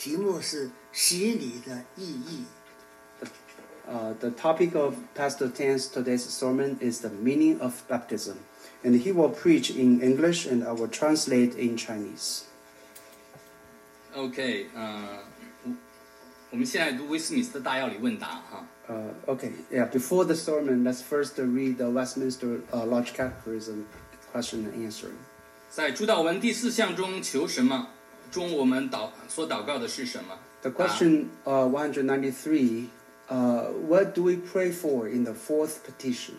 题目是洗礼的意义。 The topic of Pastor Tan's today's sermon is the meaning of baptism, and he will preach in English and I will translate in Chinese. OK， 我们现在读威斯敏斯特大要理问答哈。 Before the sermon, let's first read the Westminster Large Catechism question and answer. 在主祷文第4项中求什么？中我们所祷告的是什么？ The question 193, what do we pray for in the fourth petition?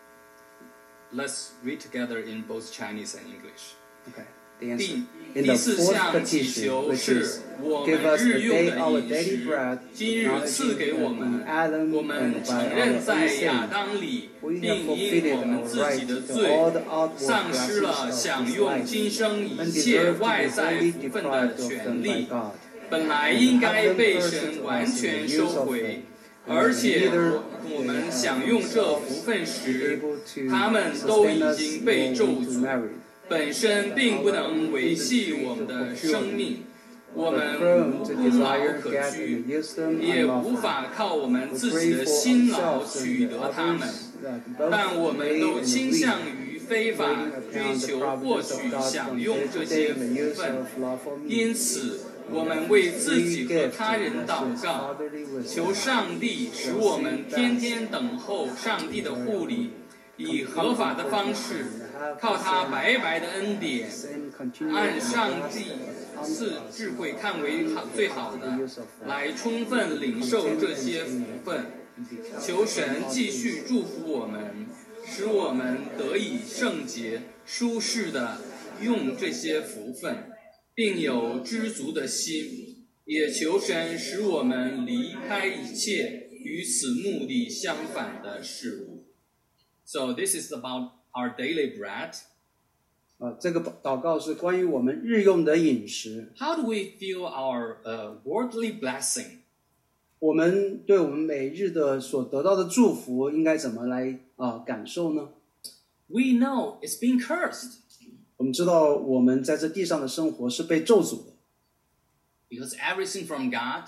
Let's read together in both Chinese and English. Okay, the answer. 第 In the 4 fourth 项祈 petition, 求 which 是 is 我 give 们 us 日 the 用 day 的 our 饮 daily 食 bread, 今日赐给我 in 们。 Adam 我们 and 承 by 认 our 在 own 亚 sin. 当里， We 并 have 因 forfeited 我们 our 自己 right 的 to 罪 all the outward 丧失 blessings 了 of 享 this 用 life, 今生一 and 切 deserve to 外 be 在 wholly 福分的 deprived of 权 them by 利， God. 本来应该被神完全收回，而且我们享用这福分时，他们都已经被咒诅，本身并不能维系我们的生命。我们无劳可居，也无法靠我们自己的辛劳取得它们，但我们都倾向于非法追求获取享用这些福分。因此我们为自己和他人祷告，求上帝使我们天天等候上帝的护理，以合法的方式，靠他白白的恩典，按上帝赐智慧看为最好的，来充分领受这些福分。求神继续祝福我们，使我们得以圣洁、舒适的用这些福分，并有知足的心，也求神使我们离开一切与此目的相反的事物。So this is about our daily bread. 这个祷告是关于我们日用的饮食。 How do we feel our worldly blessing? 我们对我们每日的所得到的祝福应该怎么来感受呢？ We know it's being cursed 我们知道我们在这地上的生活是被咒诅的， because everything from God,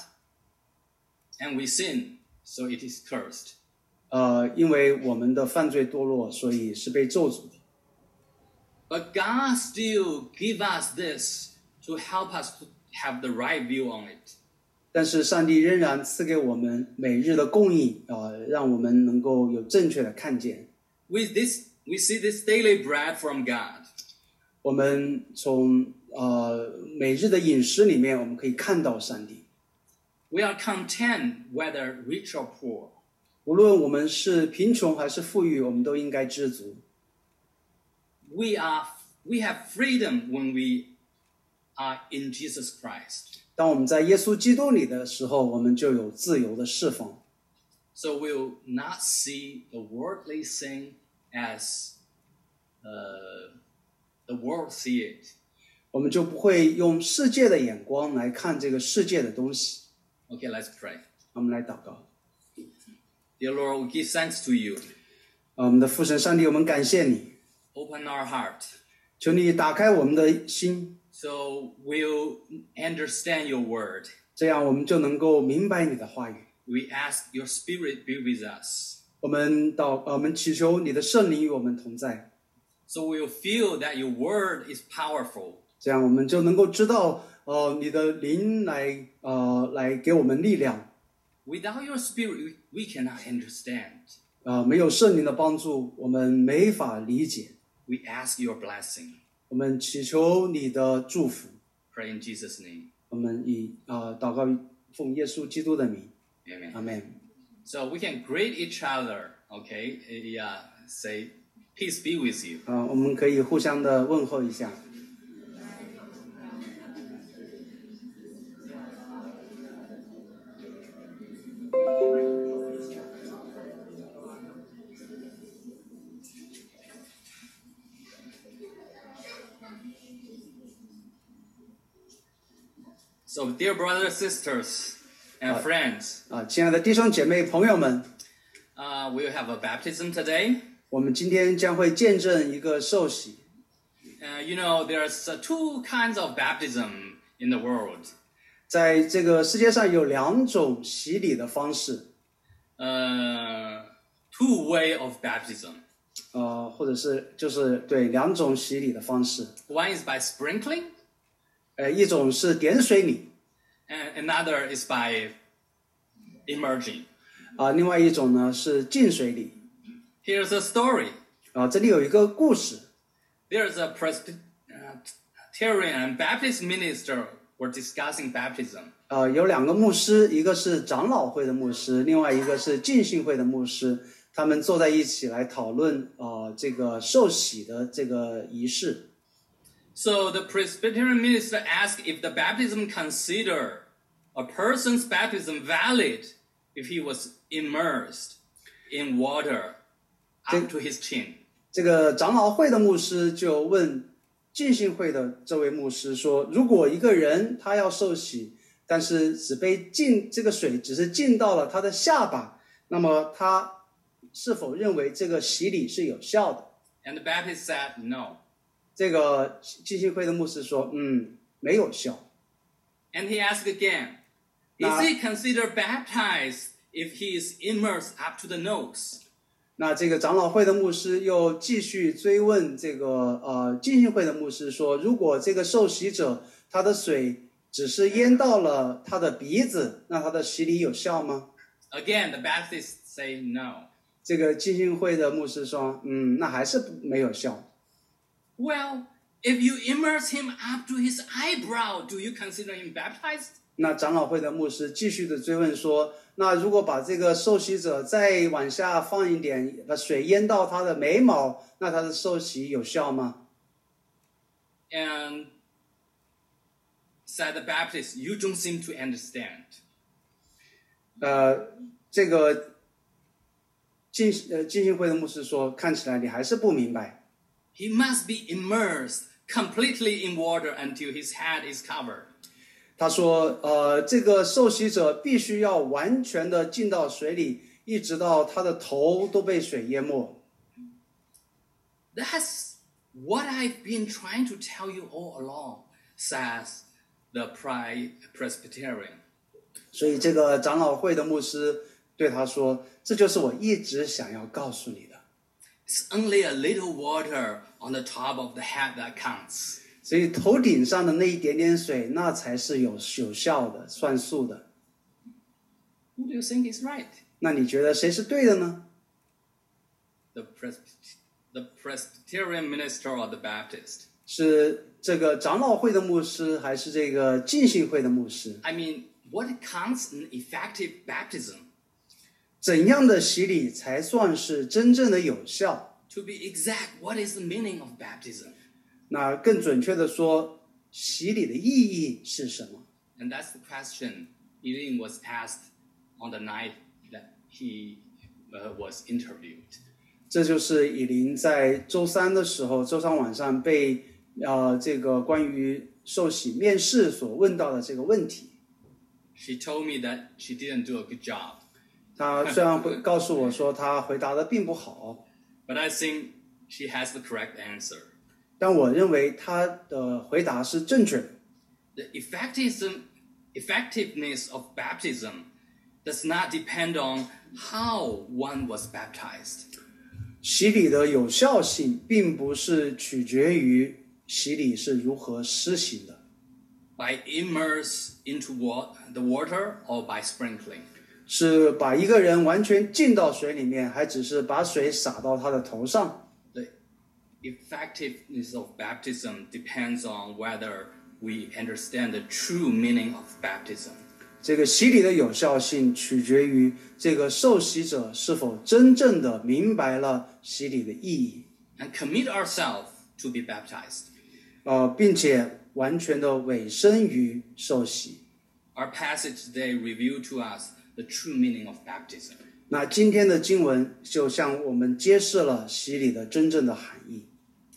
and we sin, so it is cursed. 因为我们的犯罪堕落，所以是被咒诅的。 But God still give us this to help us to have the right view on it. 但是上帝仍然赐给我们每日的供应，让我们能够有正确的看见。 With this, we see this daily bread from God. 我们从每日的饮食里面，我们可以看到上帝。 We are content whether rich or poor. 无论我们是贫穷还是富裕，我们都应该知足。 We have freedom when we are in Jesus Christ. 当我们在耶稣基督里的时候，我们就有自由的释放。 So we'll not see the worldly thing as the world see it. 我们就不会用世界的眼光来看这个世界的东西。 Okay, let's pray. 我们来祷告。 Dear Lord, we give thanks to you. 我们的父神上帝，我们感谢你， Open our heart 求你打开我们的心， so we'll understand your word. 这样我们就能够明白你的话语。 We ask your spirit be with us. 我们祈求你的圣灵与我们同在， So we'll feel that your word is powerful. 这样我们就能够知道，你的灵来给我们力量。 Without your spirit, we cannot understand. 没有圣灵的帮助，我们没法理解。 We ask your blessing. 我们祈求你的祝福。 Pray in Jesus' name. 我们以祷告奉耶稣基督的名， Amen. 阿门。 So we can greet each other, okay? Yeah, say, peace be with you. 我们可以互相的问候一下。 So, dear brothers, sisters, and friends, 亲爱的弟兄姐妹朋友们， we'll have a baptism today. 我们今天将会见证一个受洗。 You know, there's two kinds of baptism in the world. 在这个世界上有2种洗礼的方式。 Two way of baptism. 或者是就是对2种洗礼的方式。 One is by sprinkling. 一种是点水礼。 And another is by immersion. 另外一种呢是浸水礼。 Here's a story. 这里有一个故事。 There's a Presbyterian and Baptist minister were discussing baptism. 有2个牧师，一个是长老会的牧师，另外一个是浸信会的牧师，他们坐在一起来讨论这个受洗的这个仪式。 So the Presbyterian minister asked if the baptism consider a person's baptism valid if he was immersed in water up to his chin. 这个长老会的牧师就问浸信会的这位牧师说，如果一个人他要受洗，但是这个水只是浸到了他的下巴，那么他是否认为这个洗礼是有效的？ And the Baptist said no. 这个浸信会的牧师说，没有效。 And he asked again, is he considered baptized if he is immersed up to the nose? 那这个长老会的牧师又继续追问这个浸信会的牧师说，如果这个受洗者他的水只是淹到了他的鼻子，那他的洗礼有效吗？ Again, the Baptists say no. 这个浸信会的牧师说，那还是没有效。 Well, if you immerse him up to his eyebrow, do you consider him baptized? 那长老会的牧师继续的追问说，那如果把这个受洗者再往下放一点，把水淹到他的眉毛，那他的受洗有效吗？ And said the Baptist, you don't seem to understand. 这个浸信会的牧师说，看起来你还是不明白。 He must be immersed completely in water until his head is covered. 他说，这个受洗者必须要完全的浸到水里，一直到他的头都被水淹没。 That's what I've been trying to tell you all along, says the Presbyterian. 所以这个长老会的牧师对他说，这就是我一直想要告诉你的。 It's only a little water on the top of the head that counts. 所以头顶上的那一点点水，那才是有效的，算数的。 Who do you think is right? 那你觉得谁是对的呢？ The Presbyterian minister or the Baptist? 是这个长老会的牧师，还是这个浸信会的牧师？ I mean, what counts in effective baptism? 怎样的洗礼才算是真正的有效？ To be exact, what is the meaning of baptism? 那更准确的说，洗礼的意义是什么？ And that's the question Eileen was asked on the night that he was interviewed. 这就是以琳在周三的时候，周三晚上被这个关于受洗面试所问到的这个问题。 She told me that she didn't do a good job. 她虽然会告诉我说她回答的并不好， But I think she has the correct answer. 但我认为她的回答是正确的。 The effectiveness of baptism does not depend on how one was baptized. 洗礼的有效性并不是取决于洗礼是如何施行的。 By immerse into the water or by sprinkling. 是把一个人完全浸到水里面，还只是把水洒到他的头上？ The effectiveness of baptism depends on whether we understand the true meaning of baptism. 这个洗礼的有效性取决于这个受洗者是否真正的明白了洗礼的意义， And commit ourselves to be baptized. 并且完全的委身于受洗。 Our passage today revealed to us the true meaning of baptism. 那今天的经文就向我们揭示了洗礼的真正的含义。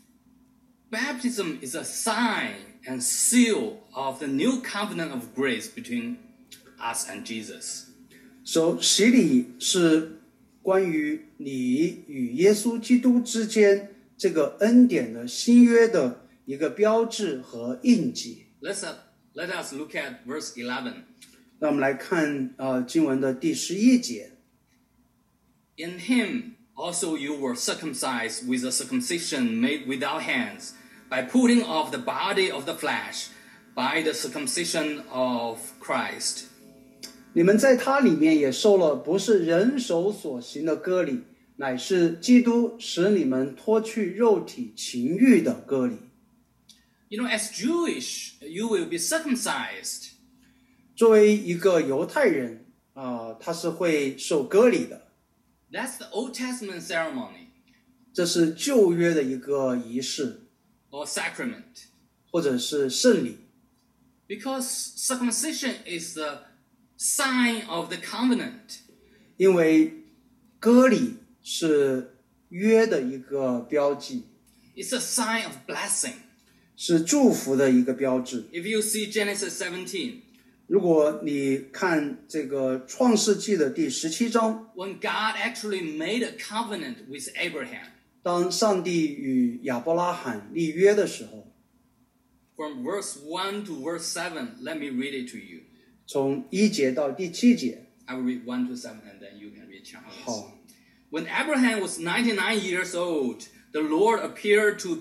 Baptism is a sign and seal of the new covenant of grace between us and Jesus. 洗礼是关于你与耶稣基督之间这个恩典的新约的一个标志和印记。 Let's Let us look at verse 11. 那我们来看经文的第11节。 In him also you were circumcised with a circumcision made without hands, by putting off the body of the flesh, by the circumcision of Christ. 你们在他里面也受了不是人手所行的割礼，乃是基督使你们脱去肉体情欲的割礼。 You know, as Jewish, you will be circumcised. 作为一个犹太人他是会受割礼的。 That's the Old Testament ceremony. 这是旧约的一个仪式 or sacrament. 或者是圣礼。 Because circumcision is the sign of the covenant. 因为割礼是约的一个标记。 It's a sign of blessing. 是祝福的一个标志。 If you see Genesis 17, 如果你看这个创世纪的第17章 when God actually made a covenant with Abraham, 当上帝与亚伯拉罕立约的时候 from verse 1 to verse 7, let me read it to you. 从1节到第7节 I will read 1 to 7 and then you can read Chinese. 好 When Abraham was 99 years old, the Lord appeared to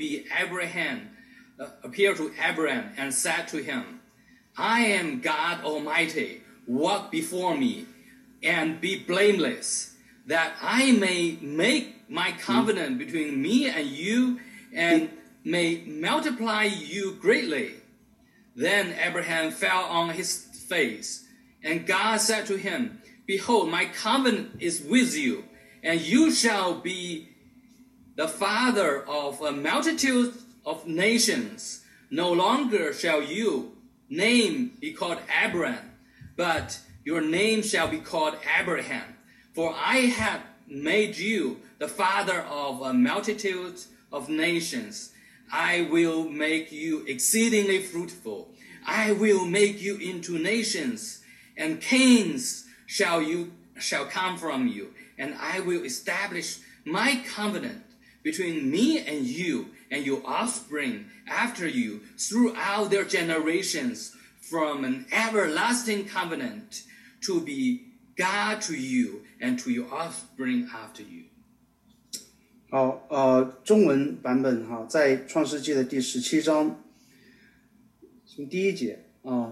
Abraham and said to him, I am God Almighty, walk before me and be blameless, that I may make my covenant between me and you and may multiply you greatly. Then Abraham fell on his face, and God said to him, Behold, my covenant is with you, and you shall be the father of a multitude of nations. No longer shall your name be called Abram, but your name shall be called Abraham. For I have made you the father of a multitude of nations. I will make you exceedingly fruitful. I will make you into nations, and kings shall come from you, and I will establish my covenant between me and you and your offspring after you throughout their generations, from an everlasting covenant to be God to you and to your offspring after you. 好，中文版本哈，在创世纪的第17章，从第1节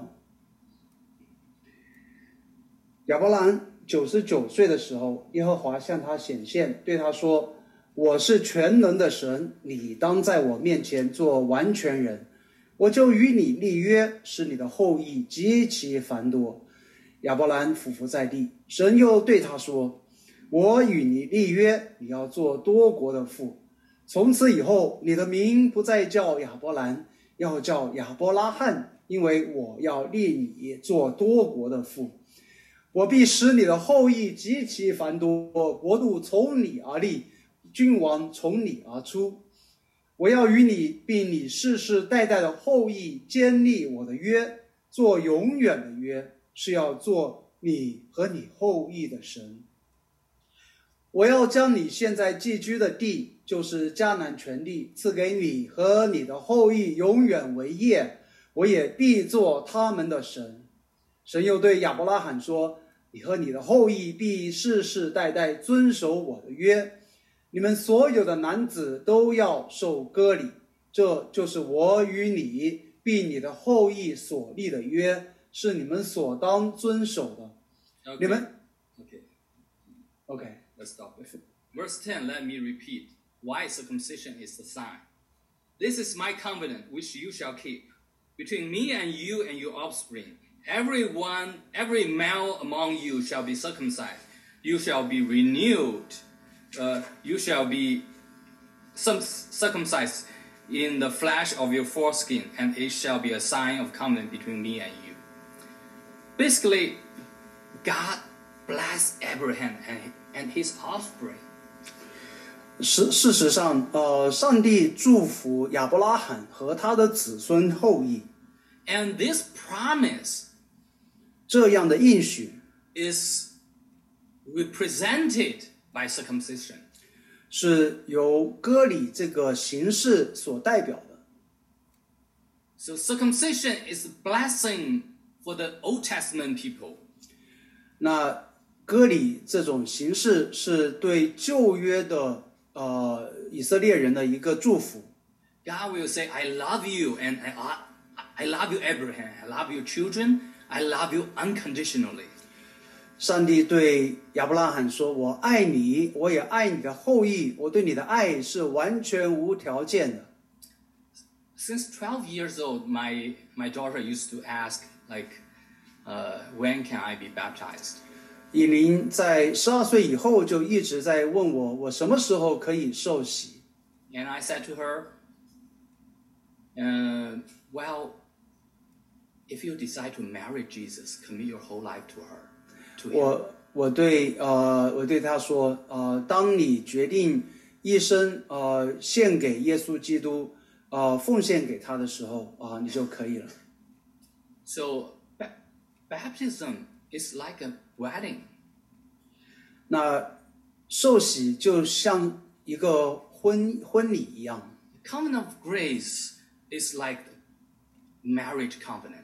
亚伯兰99岁的时候，耶和华向他显现，对他说：“我是全能的神，你当在我面前做完全人，我就与你立约，使你的后裔极其繁多。”亚伯兰俯伏在地，神又对他说：“我与你立约，你要做多国的父。从此以后，你的名不再叫亚伯兰，要叫亚伯拉罕，因为我要立你做多国的父。我必使你的后裔极其繁多，国度从你而立，君王从你而出。我要与你并你世世代代的后裔坚立我的约，做永远的约，是要做你和你后裔的神。我要将你现在寄居的地，就是迦南全地，赐给你和你的后裔永远为业，我也必做他们的神。”神又对亚伯拉罕说：“你和你的后裔必世世代代遵守我的约，你们所有的男子都要受割礼，这就是我与你并你的后裔所立的约，是你们所当遵守的。” Okay. 你们 Okay. Let's stop with it. Verse 10, let me repeat why circumcision is the sign. This is my covenant which you shall keep between me and you and your offspring. Every male among you shall be circumcised. You shall be renewed. You shall be circumcised in the flesh of your foreskin, and it shall be a sign of covenant between me and you. Basically, God blessed Abraham and his offspring. 事实上，上帝祝福亚伯拉罕和他的子孙后裔。 And this promise 这样的应许 is represented by circumcision. 是由割礼这个形式所代表的。 So circumcision is a blessing for the Old Testament people. 那割礼这种形式是对旧约的以色列人的一个祝福。 God will say, I love you, and I love you, Abraham. I love your children. I love you unconditionally. 上帝对亚伯拉罕说：“我爱你，我也爱你的后裔。我对你的爱是完全无条件的。” Since 12 years old, my daughter used to ask, like, when can I be baptized? 以琳在12岁以后就一直在问我，我什么时候可以受洗？ And I said to her, well, if you decide to marry Jesus, commit your whole life to her. To him. 我对他说，当你决定一生献给耶稣基督，奉献给他的时候，你就可以了。 So baptism is like a wedding. 那受洗就像一个婚礼一样。 The covenant of grace is like marriage covenant.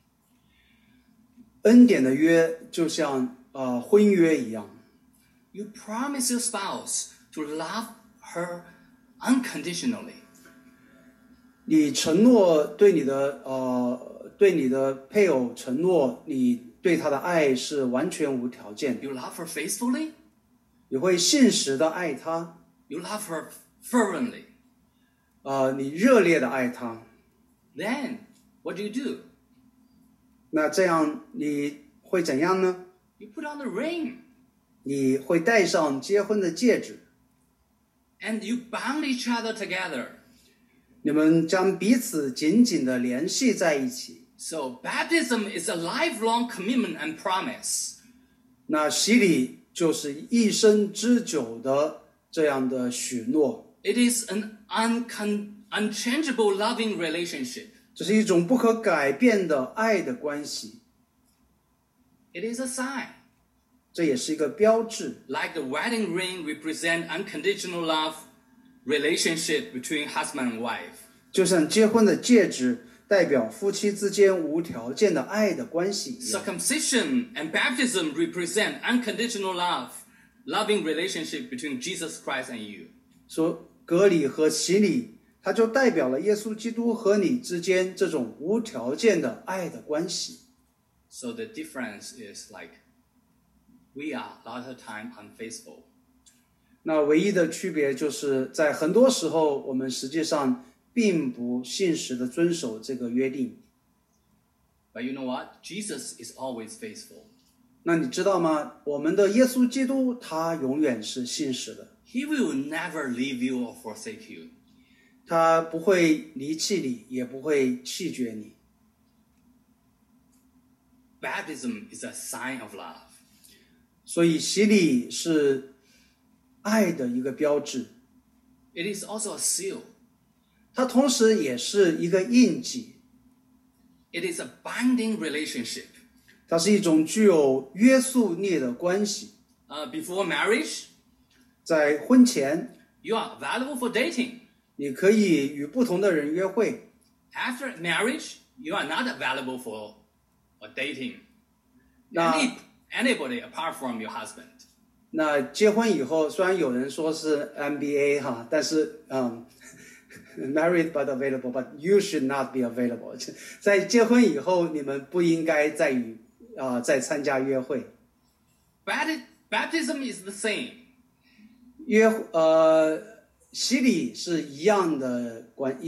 恩典的约就像婚约一样。 You promise your spouse to love her unconditionally. 你承诺对你的配偶承诺，你对他的爱是完全无条件的。 You love her faithfully. 你会信实的爱他。 You love her fervently. 你热烈的爱他。 Then what do? 那这样你会怎样呢？ You put on the ring. 你会戴上结婚的戒指。 And you bound each other together. 你们将彼此紧紧的联系在一起。 So baptism is a lifelong commitment and promise. 那洗礼就是一生之久的这样的许诺。 It is an unchangeable loving relationship. 这是一种不可改变的爱的关系。 It is a sign. 这也是一个标志。 Like the wedding ring represent unconditional love relationship between husband and wife. 就像结婚的戒指代表夫妻之间无条件的爱的关系一样。 Circumcision and baptism represent unconditional love, loving relationship between Jesus Christ and you. 说割礼和洗礼，它就代表了耶稣基督和你之间这种无条件的爱的关系。 So the difference is like we are a lot of time unfaithful. 那唯一的区别就是在很多时候，我们实际上并不信实的遵守这个约定。 But you know what? Jesus is always faithful. 那你知道吗？我们的耶稣基督他永远是信实的， He will never leave you or forsake you. 他不会离弃你，也不会弃绝你。 Baptism is a sign of love. 所以洗礼是爱的一个标志， It is also a seal. 它同时也是一个印记， It is a binding relationship. 它是一种具有约束力的关系。 Before marriage, 在婚前， you are available for dating. 你可以与不同的人约会； After marriage, you are not available for dating. 那 Anybody apart from your husband. 那结婚以后，虽然有人说是 MBA 哈，但是married but available, but you should not be available. 在结婚以后，你们不应该再参加约会。 Baptism is the same. 洗礼是一样的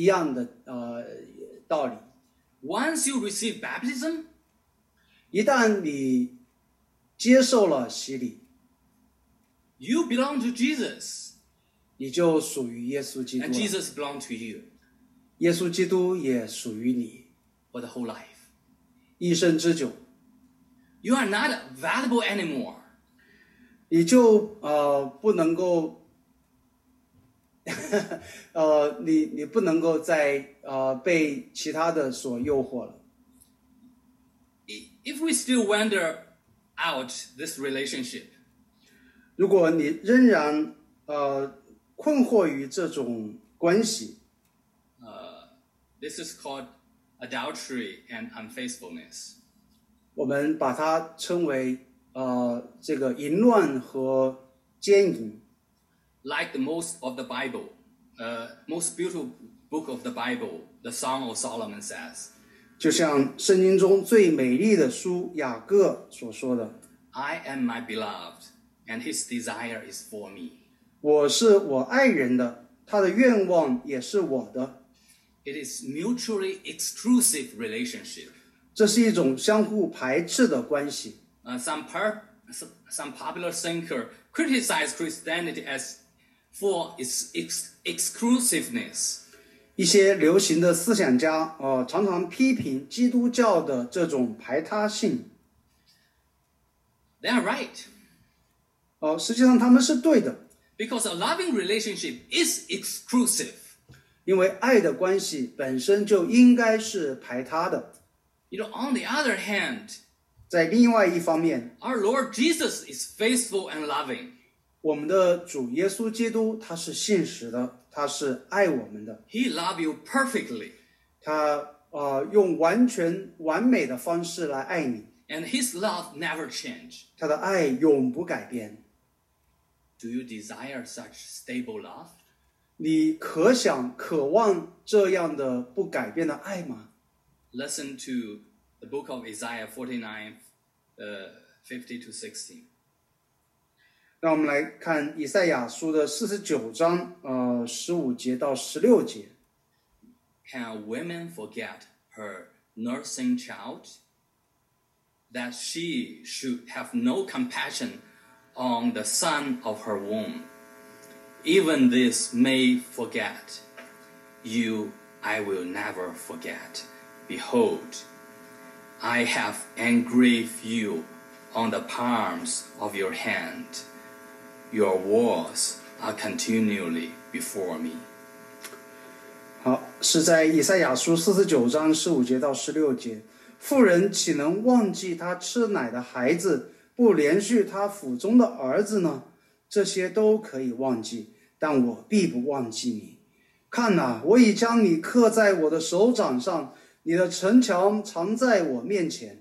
道理。 Once you receive baptism, 一旦你接受了洗礼， you belong to Jesus, 你就属于耶稣基督 and 了。 Jesus belongs to you 耶稣基督也属于你， for the whole life. 一生之久。 You are not available anymore. 你就不能够你不能够再被其他的所诱惑了。 If we still wander out this relationship, 如果你仍然困惑于这种关系， this is called adultery and unfaithfulness. 我们把它称为这个淫乱和奸淫。 Like the most of the Bible, most beautiful book of the Bible, the Song of Solomon says, 就像圣经中最美丽的书雅各所说的 I am my beloved, and his desire is for me. 我是我爱人的，他的愿望也是我的。 It is mutually exclusive relationship. 这是一种相互排斥的关系。 Some popular thinker criticize Christianity as for its exclusiveness. 一些流行的思想家常常批评基督教的这种排他性。 They are right. 实际上他们是对的， Because a loving relationship is exclusive. 因为爱的关系本身就应该是排他的。 You know, on the other hand, 在另外一方面， our Lord Jesus is faithful and loving. 我们的主耶稣基督他是信实的，他是爱我们的， He loves you perfectly. 他用完全完美的方式来爱你， And his love never changes. 他的爱永不改变。 Do you desire such stable love? 你渴望这样的不改变的爱吗？ Listen to the book of Isaiah 49, 50 to 60. 让我们来看以赛亚书的49章15节到16节。 Can a woman forget her nursing child? That she should have no compassion on the son of her womb. Even this may forget. You I will never forget. Behold, I have engraved you on the palms of your hand. Your walls are continually before me. 好，是在以赛亚书49章15节到16节。妇人岂能忘记她吃奶的孩子，不连续她腹中的儿子呢？这些都可以忘记，但我必不忘记你。看哪，我已将你刻在我的手掌上，你的城墙常在我面前。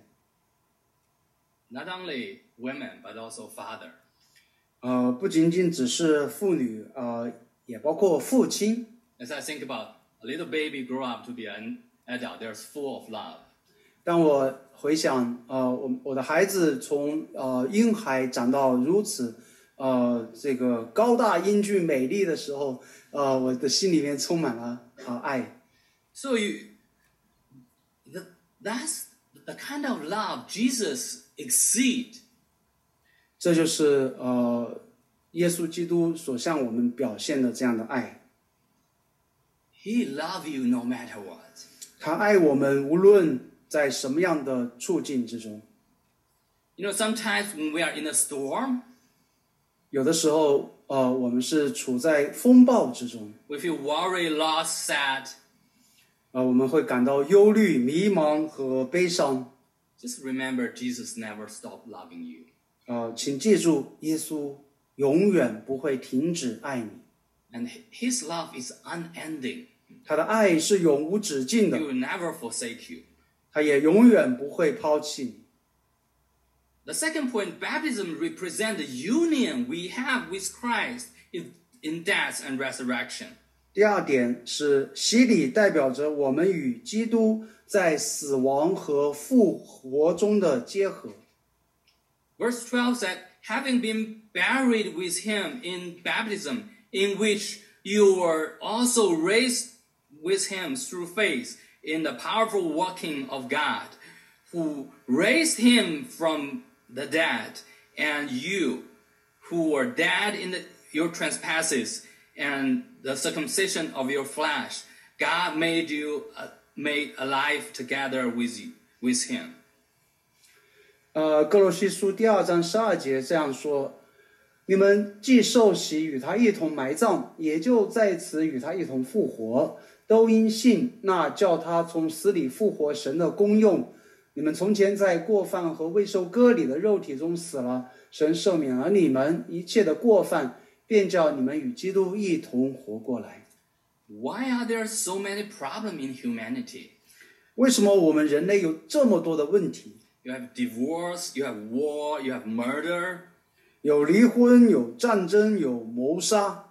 Not only women, but also father. 不仅仅只是妇女，也包括父亲。 As I think about a little baby grow up to be an adult, they're full of love. 当我回想，我的孩子从婴孩长到如此，这个高大英俊美丽的时候，我的心里面充满了爱。 So that's the kind of love Jesus exceeds. 这就是耶稣基督所向我们表现的这样的爱。 He loves you no matter what. 他爱我们，无论在什么样的处境之中。 You know, sometimes when we are in a storm, 有的时候，我们是处在风暴之中， we feel worried, lost, sad. 我们会感到忧虑、迷茫和悲伤。 Just remember, Jesus never stopped loving you. 请记住，耶稣永远不会停止爱你， And his love is unending. 他的爱是永无止境 He 的， will never forsake you. 他也永远不会抛弃你。 The second point, baptism represents the union we have with Christ in death and resurrection. 第二点是洗礼代表着我们与基督在死亡和复活中的结合。 Verse 12 said, having been buried with him in baptism, in which you were also raised with him through faith in the powerful working of God, who raised him from the dead, and you, who were dead in your trespasses and the circumcision of your flesh, God made you made alive together with him. 哥罗西书第2章12节这样说：你们既受洗与他一同埋葬，也就在此与他一同复活，都因信那叫他从死里复活神的功用。你们从前在过犯和未受割礼的肉体中死了，神赦免了你们一切的过犯，便叫你们与基督一同活过来。 Why are there so many problems in humanity? 为什么我们人类有这么多的问题？ You have divorce, you have war, you have murder. 有离婚，有战争，有谋杀。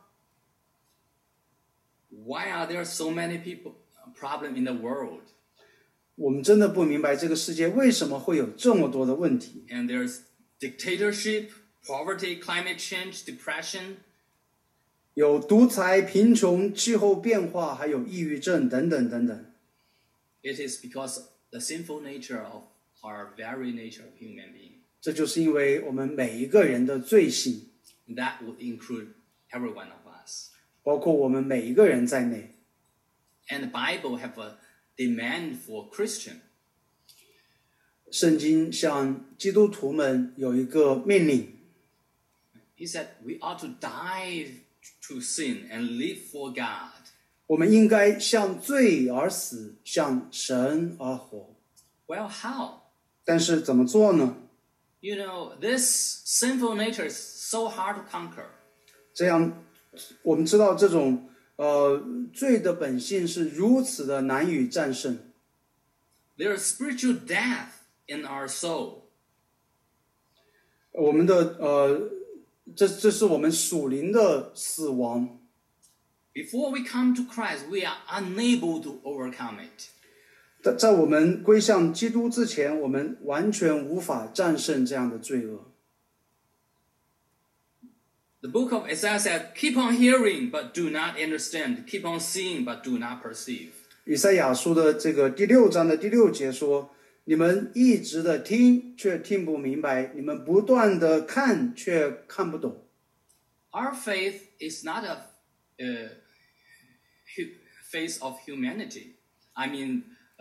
Why are there so many problems in the world? 我们真的不明白这个世界为什么会有这么多的问题。 And there's dictatorship, poverty, climate change, depression. 有独裁、贫穷、气候变化，还有抑郁症等等等等。 It is because the sinful nature of our very nature of human being. 这就是因为我们每一个人的罪性， That would include every one of us. 包括我们每一个人在内。 And the Bible have a demand for Christian. 圣经向基督徒们有一个命令， He said we ought to die to sin and live for God. 我们应该向罪而死，向神而活。 Well, how? 但是怎么做呢？ You know, this sinful nature is so hard to conquer. 这样，我们知道这种罪的本性是如此的难以战胜。 There is spiritual death in our soul. 我们的这是我们属灵的死亡。 Before we come to Christ, we are unable to overcome it. 在我们归向基督之前，我们完全无法战胜这样的罪恶。 The book of Isaiah said, keep on hearing, but do not understand. Keep on seeing, but do not perceive. 以赛亚书的这个第6章的第6节说：“你们一直的听，却听不明白；你们不断的看，却看不懂。” Our faith is not a faith of humanity. I mean,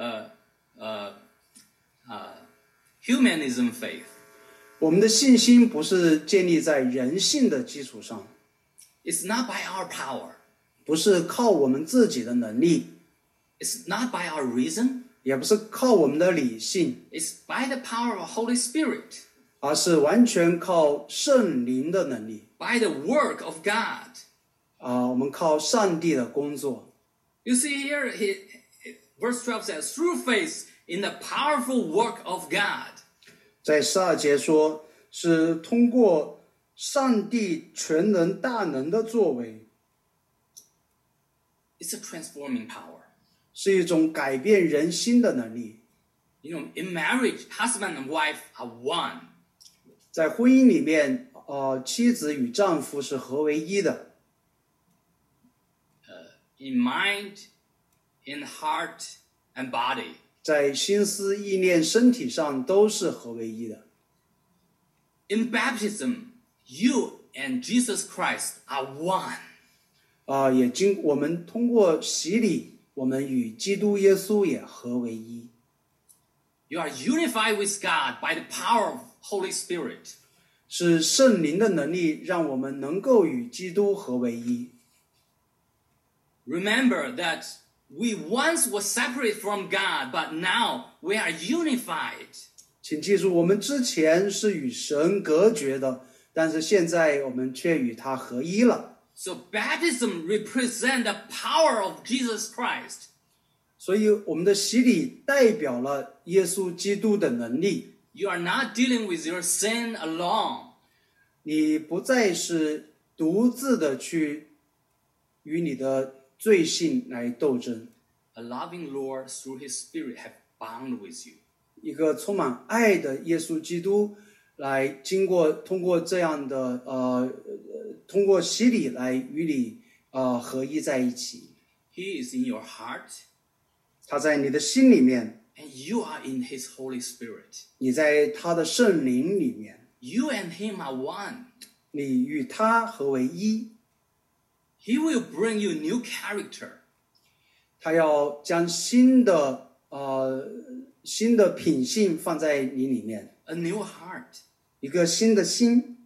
humanism faith. 我们的信心不是建立在人性的基础上， It's not by our power. 不是靠我们自己的能力， It's not by our reason. 也不是靠我们的理性， It's by the power of Holy Spirit. 而是完全靠圣灵的能力。 By the work of God. 我们靠上帝的工作。 You see here, verse 12 says, through faith in the powerful work of God. 在12节说，是通过上帝全能大能的作为， It's a transforming power. 是一种改变人心的能力。 You know, in marriage, husband and wife are one. 在婚姻里面，妻子与丈夫是合为一的。 In mind, in heart, and body. 在心思、意念、身体上都是合为一的。 In baptism, you and Jesus Christ are one. 我们通过洗礼，我们与基督耶稣也合为一。 You are unified with God by the power of Holy Spirit. 是圣灵的能力让我们能够与基督合为一。 Remember that we once were separated from God, but now we are unified. 请记住，我们之前是与神隔绝的，但是现在我们却与他合一了。 So baptism represents the power of Jesus Christ. 所以我们的洗礼代表了耶稣基督的能力。 You are not dealing with your sin alone. 你不再是独自的去与你的罪性来斗争。 A loving Lord through His Spirit have bound with you. 一个充满爱的耶稣基督来通过这样的通过洗礼来与你合一在一起。 He is in your heart, 他在你的心里面， and you are in His Holy Spirit. 你在他的圣灵里面， You and Him are one. 你与他合为一。 He will bring you new character. 他要将新的品性放在你里面， A new heart. 一个新的心。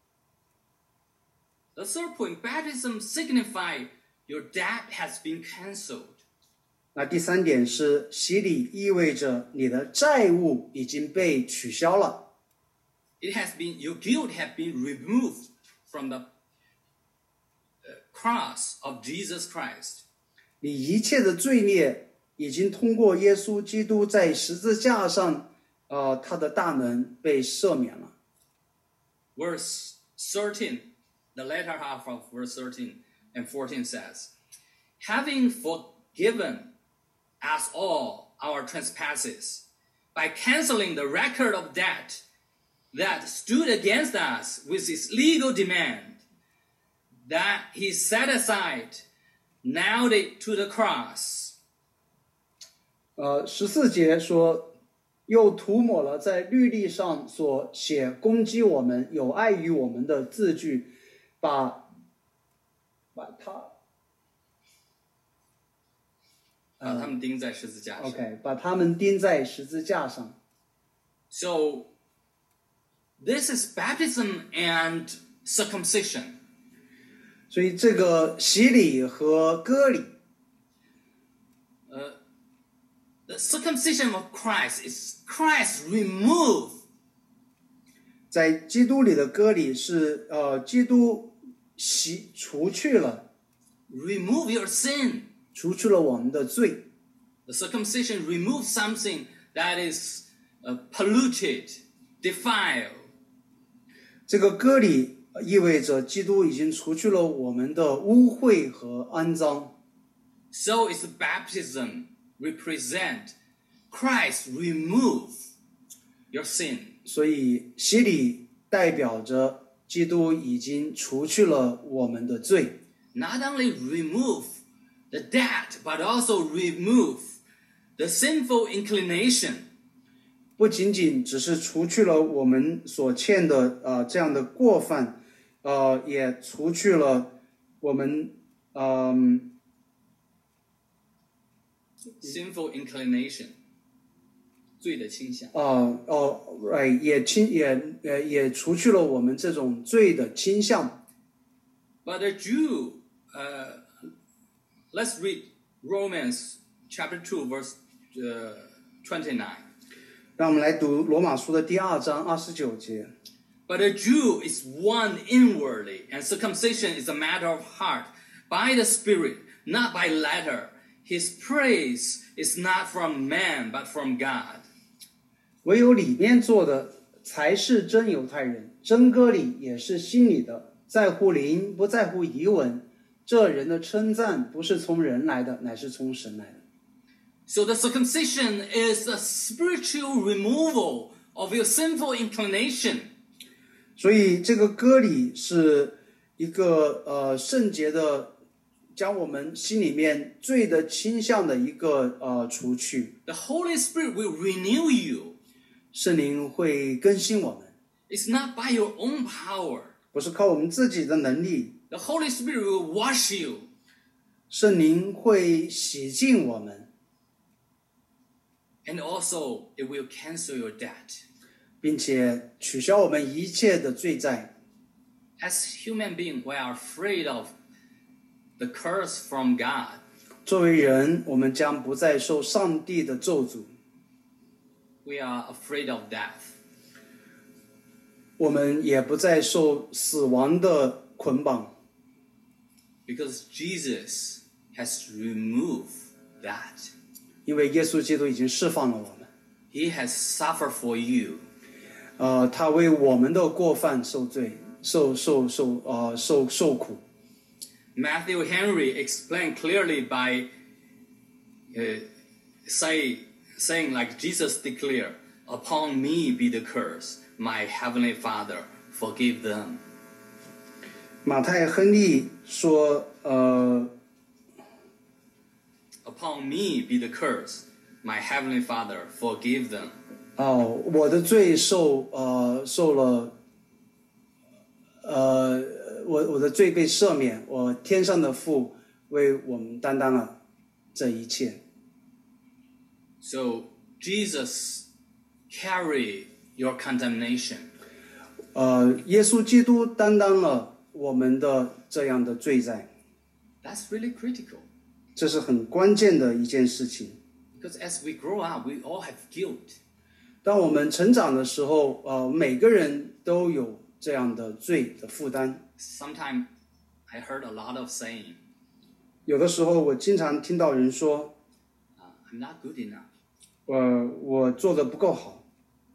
The third point, baptism signifies your debt has been cancelled. 那第3点是洗礼意味着你的债务已经被取消了。 Your guilt has been removed from the cross of Jesus Christ. 你一切的罪孽已经通过耶稣基督在十字架上，他的大能被赦免了。 Verse 13, the latter half of verse 13 and 14 says, having forgiven us all our trespasses by canceling the record of debt that stood against us with its legal demand, that he set aside, nailed it to the cross. 14节说，又涂抹了在律例上所写攻击我们、有碍于我们的字句，把他们钉在十字架上。 OK， 把他们钉在十字架上。 So, this is baptism and circumcision. 所以这个洗礼和割礼。 The circumcision of Christ is Christ remove. 在基督里的割礼是基督除去了 remove your sin. 除去了我们的罪。 The circumcision removes something that is polluted, defiled. 这个割礼意味着基督已经除去了我们的污秽和肮脏。 So is baptism represent Christ remove your sin. 所以洗礼代表着基督已经除去了我们的罪。 Not only remove the debt, but also remove the sinful inclination. 不仅仅只是除去了我们所欠的这样的过犯，也除去了我们 sinful inclination. 罪的倾向。 也除去了我们这种罪的倾向。 But a Jew, let's read Romans chapter 2, verse 29. 让我们来读罗马书的第2章29节。 But a Jew is one inwardly, and circumcision is a matter of heart, by the Spirit, not by letter. His praise is not from man, but from God. 唯有里面做的才是真犹太人，真割礼也是心里的，在乎灵，不在乎仪文。这人的称赞不是从人来的，乃是从神来的。 So the circumcision is a spiritual removal of your sinful inclination. 所以这个割礼是一个圣洁的，将我们心里面罪的倾向的一个除去。 The Holy Spirit will renew you. 圣灵会更新我们。 It's not by your own power. 不是靠我们自己的能力。 The Holy Spirit will wash you. 圣灵会洗净我们。 And also, it will cancel your debt. 并且取消我们一切的罪债。 As human beings, we are afraid of the curse from God. 作为人，我们将不再受上帝的咒诅。 We are afraid of death. 我们也不再受死亡的捆绑。 Because Jesus has removed that. 因为耶稣基督已经释放了我们。 He has suffered for you. 他为我们的过犯受罪，受苦。 Matthew Henry explained clearly by saying like Jesus declared, "Upon me be the curse, my heavenly Father, forgive them." 马太亨利说 Upon me be the curse, my heavenly Father, forgive them. 我的罪受了我的罪被赦免，我天上的父为我们担当了这一切。 So Jesus carry your condemnation. 耶稣基督担当了我们的这样的罪债。 That's really critical. 这是很关键的一件事情。 Because as we grow up, we all have guilt. 当我们成长的时候，每个人都有这样的罪的负担。 Sometimes I heard a lot of saying. 有的时候我经常听到人说 I'm not good enough. 我做的不够好。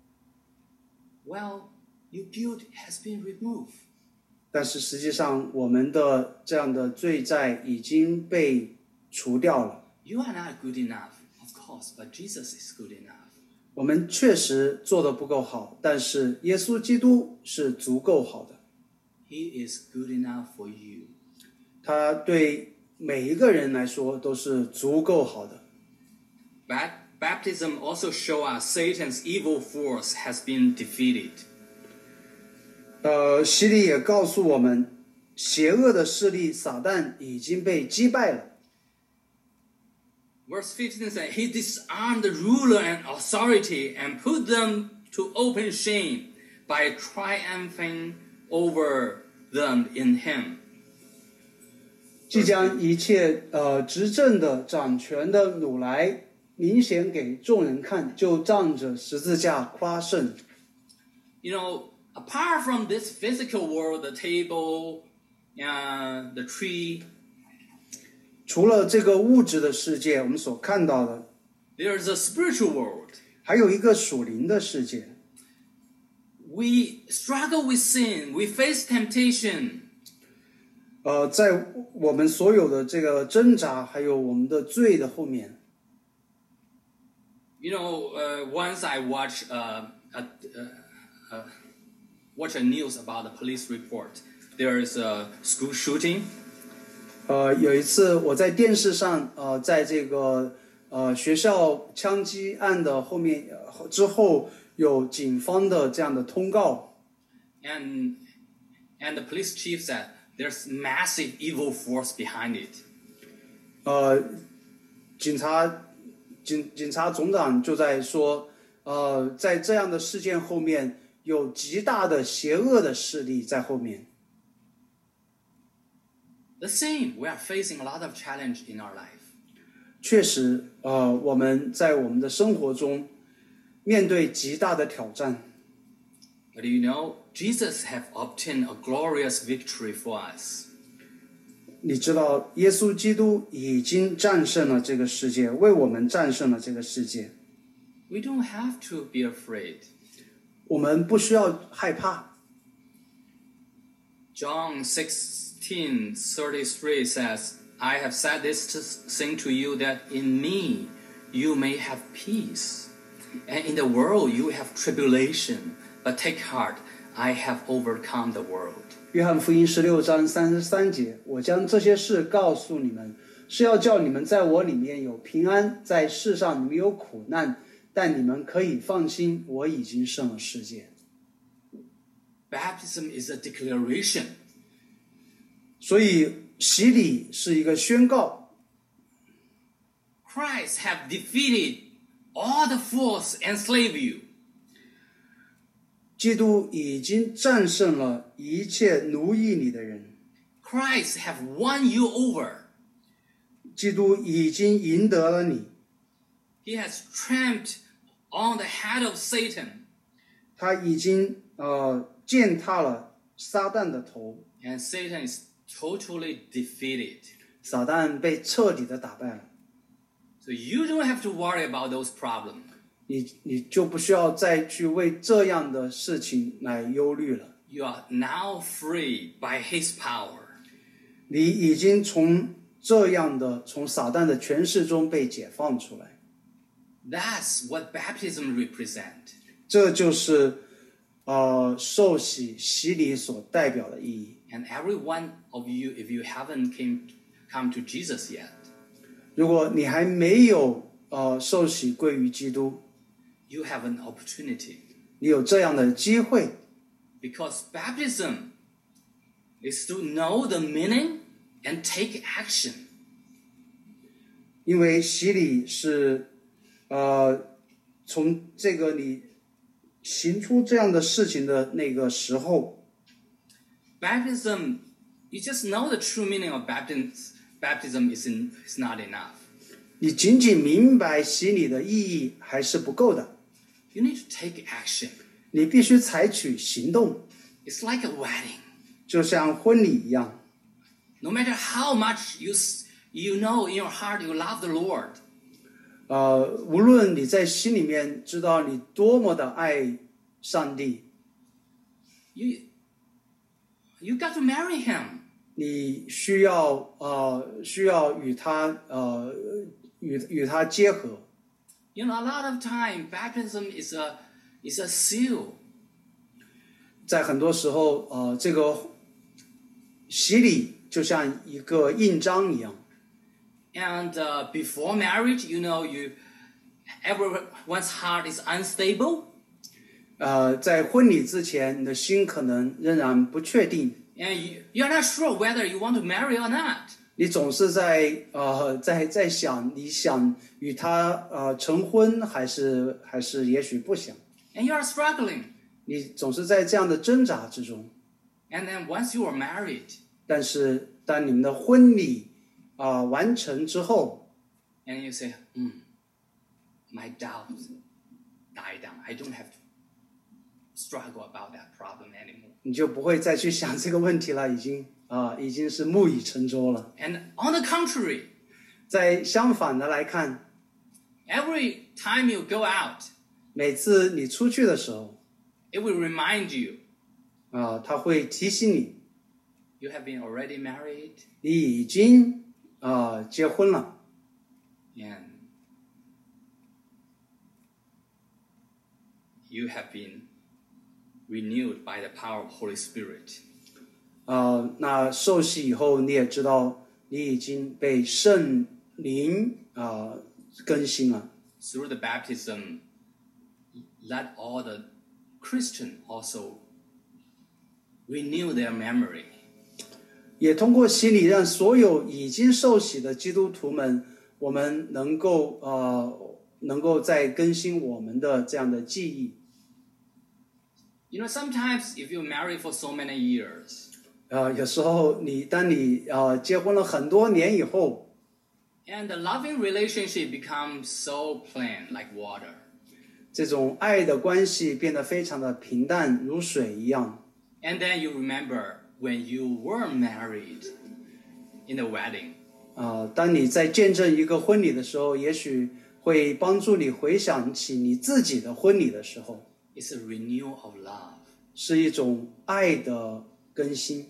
Well, your guilt has been removed. 但是实际上，我们的这样的罪债已经被除掉了。 You are not good enough, of course, but Jesus is good enough. 我们确实做得不够好，但是耶稣基督是足够好的。 He is good enough for you. 他对每一个人来说都是足够好的。 Baptism also shows us Satan's evil force has been defeated. 洗礼也告诉我们，邪恶的势力撒旦已经被击败了。 Verse 15 says, He disarmed the ruler and authority and put them to open shame by triumphing over them in Him. 即将一切执政的掌权的掳来，明显给众人看，就仗着十字架夸胜。 You know, apart from this physical world, the table, the tree, 除了这个物质的世界，我们所看到的， there is a spiritual world. 还有一个属灵的世界。 We struggle with sin. We face temptation. 在我们所有的这个挣扎，还有我们的罪的后面。 You know, once I watch a news about the police report. There is a school shooting. 有一次我在电视上，在这个学校枪击案的后面之后，有警方的这样的通告。 And the police chief said there's massive evil force behind it. 警察总长就在说，在这样的事件后面有极大的邪恶的势力在后面。 The same, we are facing a lot of challenge in our life. 确实，我们在我们的生活中面对极大的挑战。 But you know, Jesus have obtained a glorious victory for us. 你知道，耶稣基督已经战胜了这个世界，为我们战胜了这个世界。 We don't have to be afraid. 我们不需要害怕。 John 16:33 says, I have said this thing to you that in me you may have peace. And in the world you have tribulation. But take heart, I have overcome the world. 约翰福音16章33节，我将这些事告诉你们，是要叫你们在我里面有平安，在世上你们有苦难，但你们可以放心，我已经胜了世界。 Baptism is a declaration. 所以洗礼是一个宣告。 Christ have defeated all the force enslave you. 基督已经战胜了一切奴役你的人。 Christ have won you over. 基督已经赢得了你。 He has tramped on the head of Satan. 他已经践踏了撒旦的头。 And Satan is totally defeated. 撒旦被彻底的打败了。 So you don't have to worry about those problems. 你就不需要再去为这样的事情来忧虑了。 You are now free by His power. 你已经从撒旦的权势中被解放出来。 That's what baptism represents. 这就是受洗礼所代表的意义。 And every one of you, if you haven't come to Jesus yet, 如果你还没有受洗归于基督， you have an opportunity. 你有这样的机会。 Because baptism is to know the meaning and take action. 因为洗礼是从这个你行出这样的事情的那个时候。 Baptism, you just know the true meaning of baptism is not enough. 你仅仅明白洗礼的意义还是不够的。 You need to take action. 你必须采取行动。 It's like a wedding. 就像婚礼一样。 No matter how much you know in your heart you love the Lord. 无论你在心里面知道你多么的爱上帝， you got to marry him. 你需要与他结合。 You know, a lot of time baptism is a seal. 在很多时候，这个洗礼就像一个印章一样。 And before marriage, you know, everyone's heart is unstable. 在婚礼之前，你的心可能仍然不确定。 And you're not sure whether you want to marry or not. 你总是在想，你想与他成婚，还是也许不想。 And you are struggling. 你总是在这样的挣扎之中。 And then once you are married, 但是当你们的婚礼完成之后， and you say, my doubts die down. I don't have to struggle about that problem anymore. 你就不会再去想这个问题了，已经是木已成舟了。 And on the contrary, 在相反的来看， every time you go out, 每次你出去的时候， it will remind you, 他会提醒你， you have been already married, 你已经结婚了， and you have been renewed by the power of Holy Spirit. 那受洗以后，你也知道你已经被圣灵更新了。 Through the baptism, let all the Christians also renew their memory. 也通过洗礼，让所有已经受洗的基督徒们，我们能够再更新我们的这样的记忆。 You know, sometimes if you marry for so many years, 有时候当你结婚了很多年以后， and the loving relationship becomes so plain, like water. 这种爱的关系变得非常的平淡，如水一样。 And then you remember when you were married in the wedding. 当你在见证一个婚礼的时候，也许会帮助你回想起你自己的婚礼的时候， It's a renewal of love. 是一种爱的更新。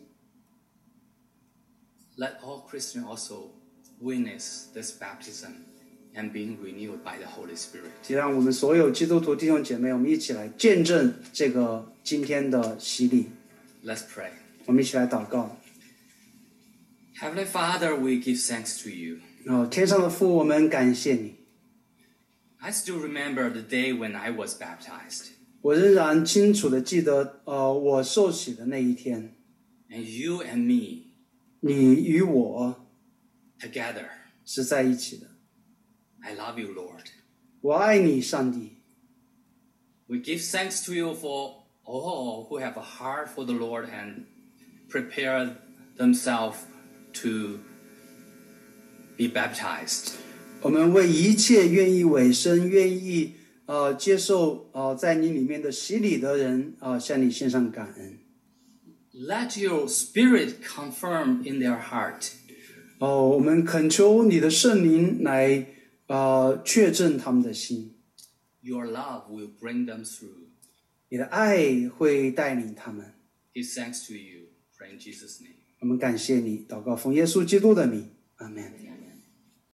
Let all Christians also witness this baptism and being renewed by the Holy Spirit. 就让我们所有基督徒弟兄姐妹，我们一起来见证这个今天的洗礼。 Let's pray. 我们一起来祷告。 Heavenly Father, we give thanks to you. 天上的父，我们感谢你。 I still remember the day when I was baptized. 我仍然清楚的记得，我受洗的那一天， And you and me 你与我 together. 是在一起的。 I love you, Lord. 我爱你，上帝。 We give thanks to you for all who have a heart for the Lord and prepare themselves to be baptized. 我们为一切愿意委身、愿意接受在你里面的洗礼的人向你献上感恩。 Let your spirit confirm in their heart. 我们恳求你的圣灵来确证他们的心， Your love will bring them through. 你的爱会带领他们。 Give thanks to you. Pray in Jesus' name. 我们感谢你，祷告奉耶稣基督的名，阿门。